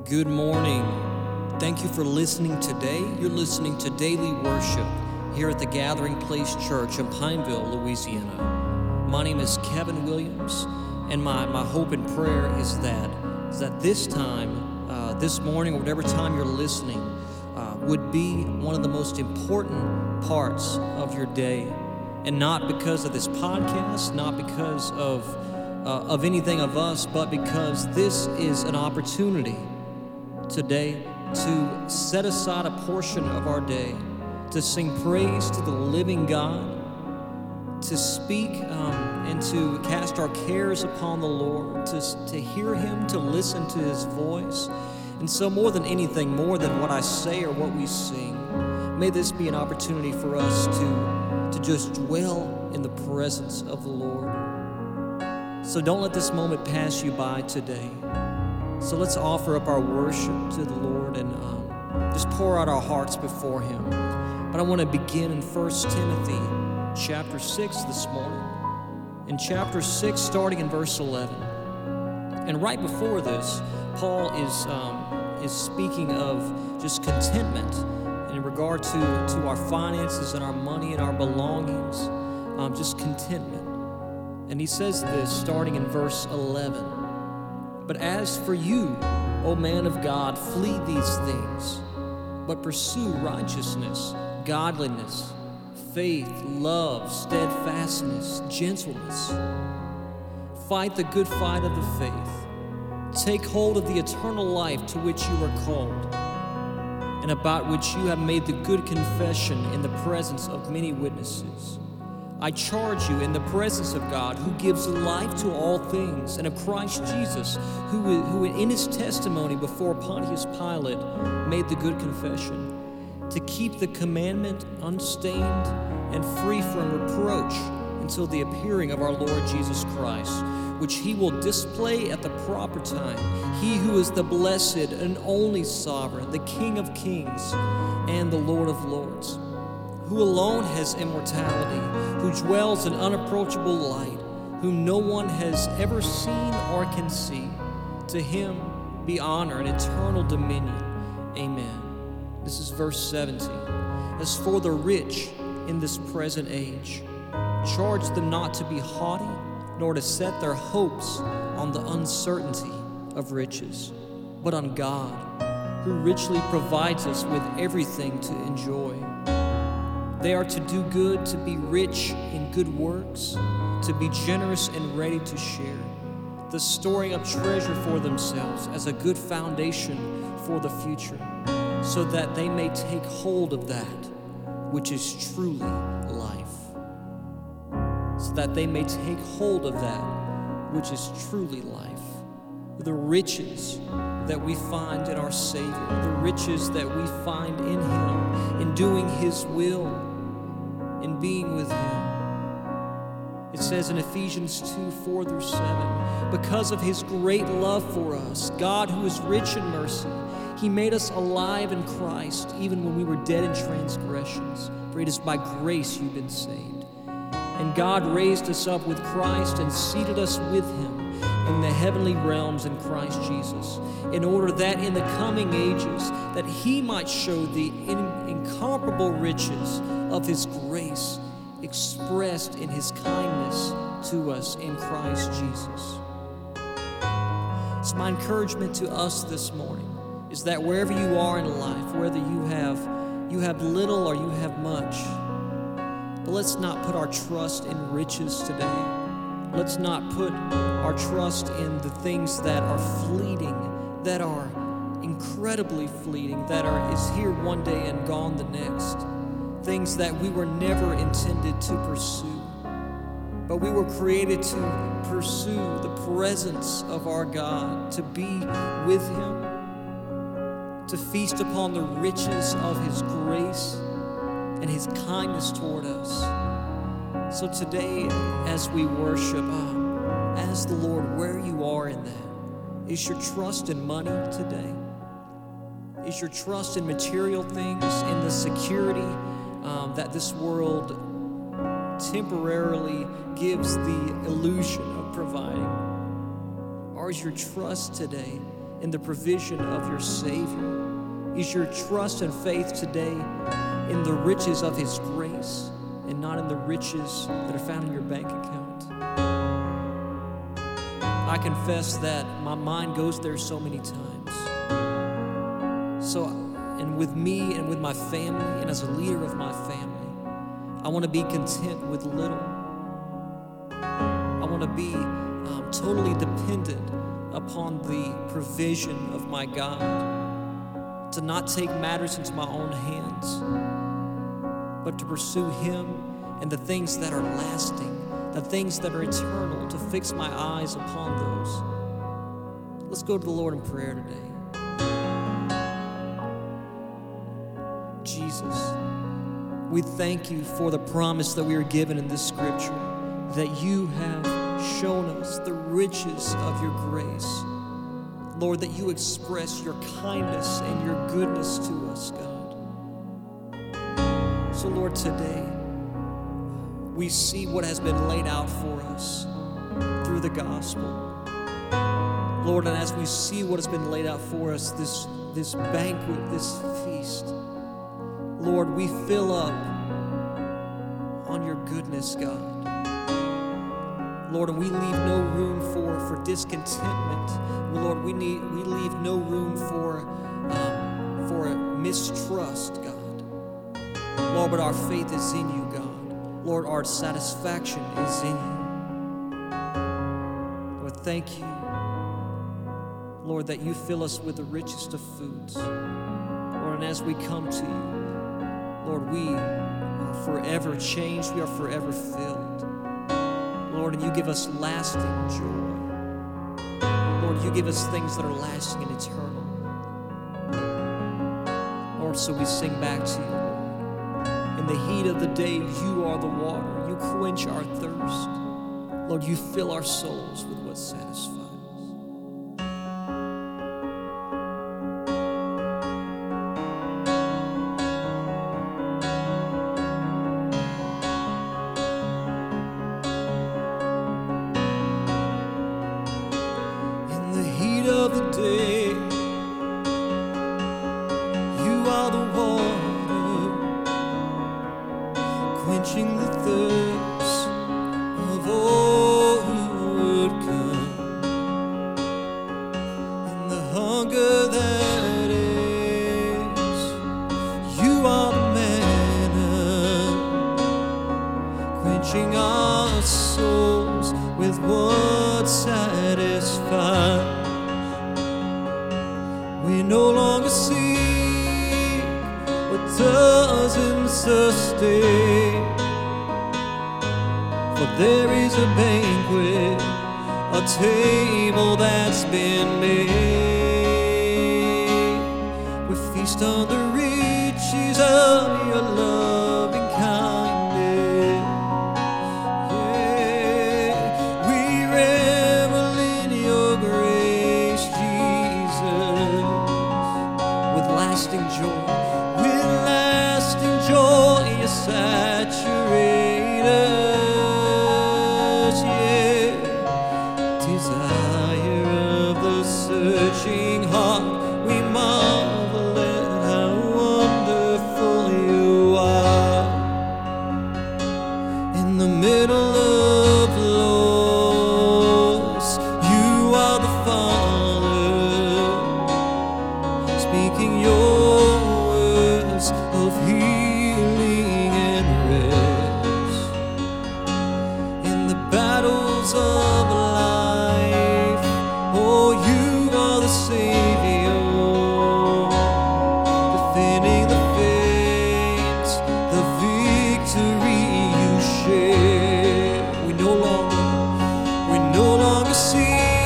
Good morning. Thank you for listening today. You're listening to Daily Worship here at the Gathering Place Church in Pineville, Louisiana. My name is Kevin Williams, and my hope and prayer is that this time, this morning, or whatever time you're listening, would be one of the most important parts of your day. And not because of this podcast, not because of anything of us, but because this is an opportunity today to set aside a portion of our day to sing praise to the living God, to speak and to cast our cares upon the Lord, to hear Him, to listen to His voice. And so more than anything, more than what I say or what we sing, may this be an opportunity for us to just dwell in the presence of the Lord. So don't let this moment pass you by today. So let's offer up our worship to the Lord and just pour out our hearts before Him. But I want to begin in 1 Timothy chapter 6 this morning. In chapter 6, starting in verse 11. And right before this, Paul is speaking of just contentment in regard to our finances and our money and our belongings, just contentment. And he says this starting in verse 11. But as for you, O man of God, flee these things, but pursue righteousness, godliness, faith, love, steadfastness, gentleness. Fight the good fight of the faith. Take hold of the eternal life to which you are called, and about which you have made the good confession in the presence of many witnesses. I charge you in the presence of God, who gives life to all things, and of Christ Jesus, who in his testimony before Pontius Pilate made the good confession, to keep the commandment unstained and free from reproach until the appearing of our Lord Jesus Christ, which he will display at the proper time, he who is the blessed and only sovereign, the King of kings and the Lord of lords, who alone has immortality, who dwells in unapproachable light, whom no one has ever seen or can see. To him be honor and eternal dominion. Amen. This is verse 17. As for the rich in this present age, charge them not to be haughty, nor to set their hopes on the uncertainty of riches, but on God, who richly provides us with everything to enjoy. They are to do good, to be rich in good works, to be generous and ready to share, thus storing up treasure for themselves as a good foundation for the future, so that they may take hold of that which is truly life. So that they may take hold of that which is truly life. The riches that we find in our Savior, the riches that we find in Him, in doing His will, in being with Him. It says in Ephesians 2:4-7, because of His great love for us, God, who is rich in mercy, He made us alive in Christ, even when we were dead in transgressions. For it is by grace you've been saved. And God raised us up with Christ and seated us with Him in the heavenly realms in Christ Jesus, in order that in the coming ages that He might show the incomparable riches of His grace expressed in His kindness to us in Christ Jesus. So my encouragement to us this morning is that wherever you are in life, whether you have little or you have much, but let's not put our trust in riches today. Let's not put our trust in the things that are fleeting, that are incredibly fleeting, that is here one day and gone the next. Things that we were never intended to pursue. But we were created to pursue the presence of our God, to be with Him, to feast upon the riches of His grace and His kindness toward us. So today, as we worship, ask the Lord where you are in that. Is your trust in money today? Is your trust in material things, in the security that this world temporarily gives the illusion of providing? Or is your trust today in the provision of your Savior? Is your trust and faith today in the riches of His grace and not in the riches that are found in your bank account? I confess that my mind goes there so many times. And with me and with my family and as a leader of my family, I want to be content with little. I want to be totally dependent upon the provision of my God, to not take matters into my own hands, but to pursue Him and the things that are lasting, the things that are eternal, to fix my eyes upon those. Let's go to the Lord in prayer today. Jesus, we thank You for the promise that we are given in this scripture, that You have shown us the riches of Your grace. Lord, that You express Your kindness and Your goodness to us, God. So Lord, today we see what has been laid out for us through the gospel. Lord, and as we see what has been laid out for us, this banquet, this feast, Lord, we fill up on Your goodness, God. Lord, and we leave no room for discontentment. Lord, we leave no room for mistrust, God. Lord, but our faith is in You, God. Lord, our satisfaction is in You. Lord, thank You, Lord, that You fill us with the richest of foods. Lord, and as we come to You, Lord, we are forever changed. We are forever filled. Lord, and You give us lasting joy. Lord, You give us things that are lasting and eternal. Lord, so we sing back to You, Lord. In the heat of the day, You are the water. You quench our thirst. Lord, You fill our souls with what satisfies. Of the day, You are the water, quenching the thirst of all who would come, and the hunger that is. You are the manna, quenching our souls with what satisfies. We no longer seek what doesn't sustain, for there is a banquet, a table that's been made. We feast on the riches of Your loving kindness. Yeah, we revel in Your grace, Jesus. Lasting joy, You saturate us, yeah. Desire of the searching heart, we marvel at how wonderful You are. In the middle of loss, You are the Father, speaking Your words of healing and rest. In the battles of life, oh, You are the Savior, defending the faith, the victory You share. We no longer seek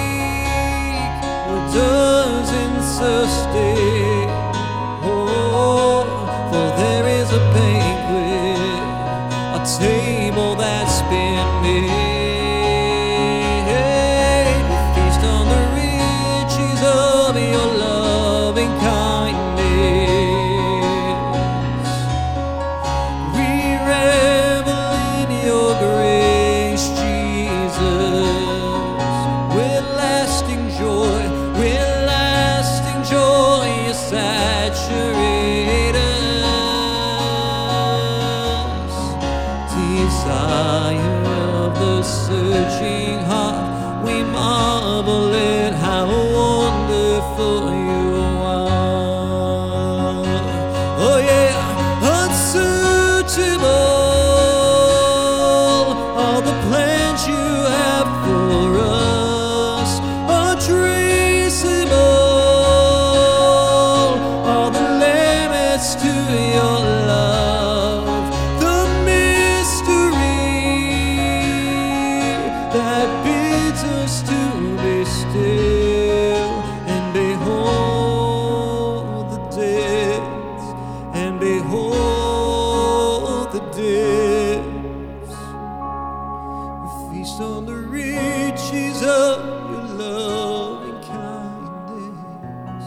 what doesn't sustain. Oh, for there is a banquet, a table that's been made. We feast on the riches of Your loving kindness. We revel in Your grace, Jesus, with lasting joy, with lasting searching heart, we marvel at how wonderful you are. Oh yeah, unsearchable all the plans you have for us, untraceable all the limits to your love, the mystery that bids us to be still and behold the depths, and behold the depths. We feast on the riches of your loving kindness.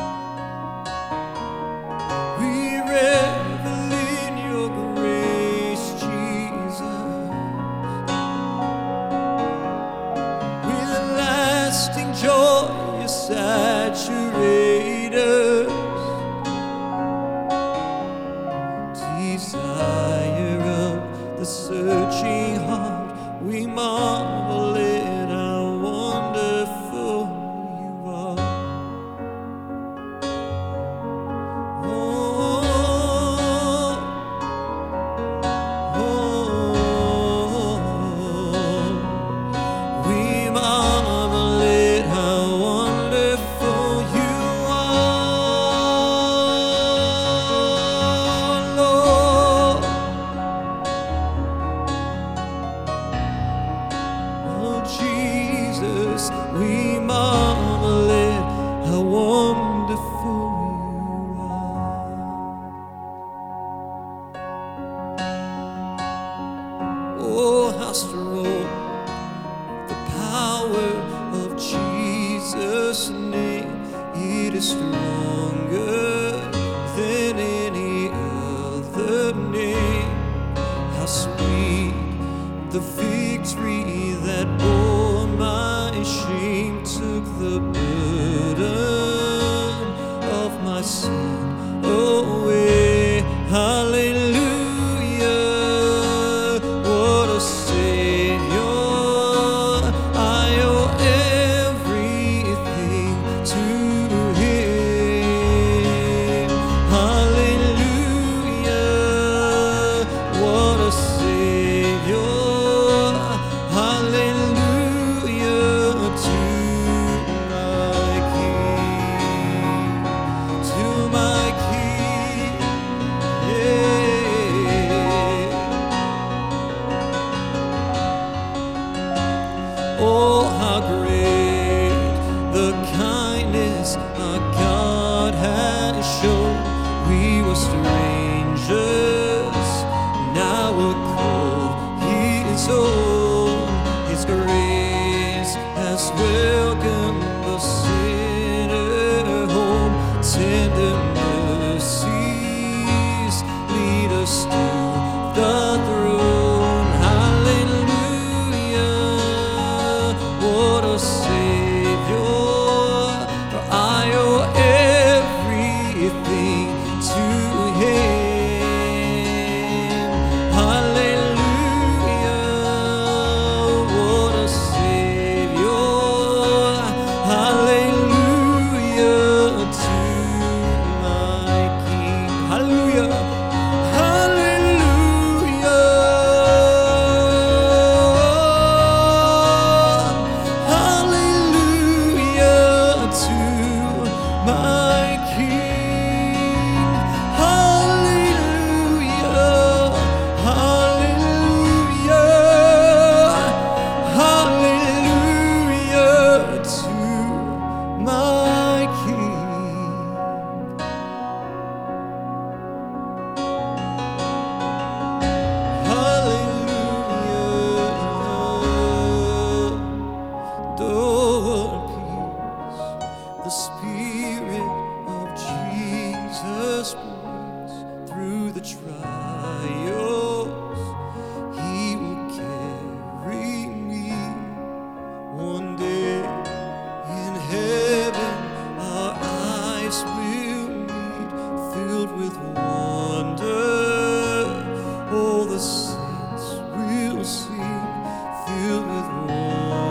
We revel in your grace, Jesus. With lasting joy you saturate us. Desire of the searching heart, we marvel at how wonderful you are. Oh, we marvel at how wonderful you are, Lord. Oh, Jesus, we marvel at how wonderful you are. Oh, how strong the power of Jesus' name. It is stronger than any other name. How sweet the victory that bore my shame, took the burden of my sin away. Hallelujah, what a Savior. I owe everything to Him. Hallelujah, what a Savior. Hallelujah to my King, to my King, yeah. Oh, how great the kindness our God has shown. We were strangers, now we're called His own. His grace has welcomed the sinner home. Tender mercies lead us to the throne. Hallelujah, what a Savior. For I owe everything to Him. Hallelujah, what a Savior. Hallelujah to my King. Hallelujah. Hallelujah. Hallelujah to my King. Hallelujah. Hallelujah. Hallelujah to my King. Hallelujah. Door peace, the Spirit of Jesus brings through the trials. He will carry me one day in heaven. Our eyes will meet, filled with wonder. All the saints will sing, filled with wonder.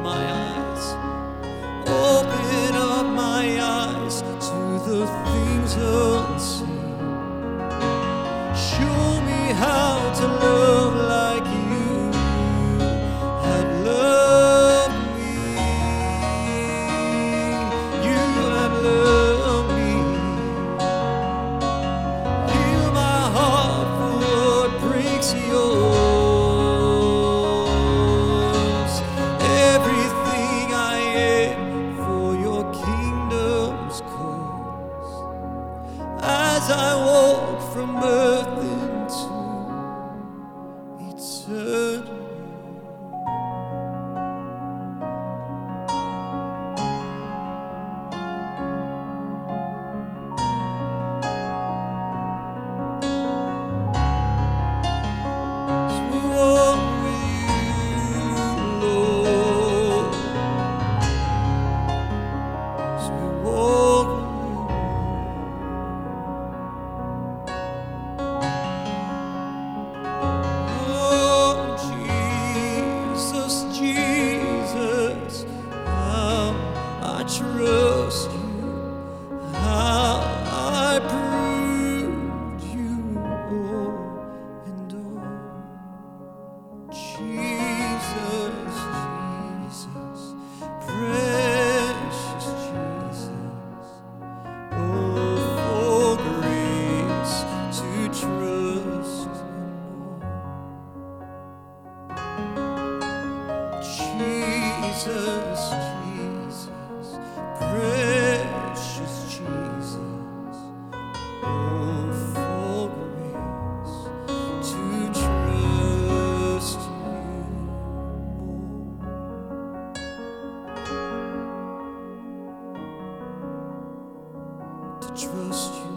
my eyes. Open up my eyes to the things unseen. Show me how to love like you have loved me. You have loved me. Heal my heart for what breaks yours. Everything I am for your kingdom's cause. As I walk from earth into eternity. As we walk with you, Lord. As we walk with you. Oh, Jesus, Jesus, how I trust you, how I proved you o'er and o'er. Jesus, Jesus, precious Jesus, oh, for grace to trust you more. Jesus, Jesus, precious Jesus, oh, for grace to trust you more. To trust you